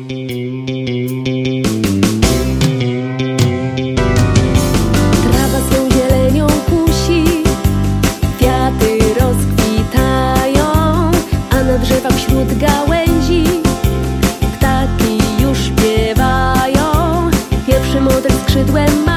Trawa swą zielenią kusi, kwiaty rozkwitają, a na drzewach wśród gałęzi ptaki już śpiewają. Pierwszy motyl skrzydłem ma.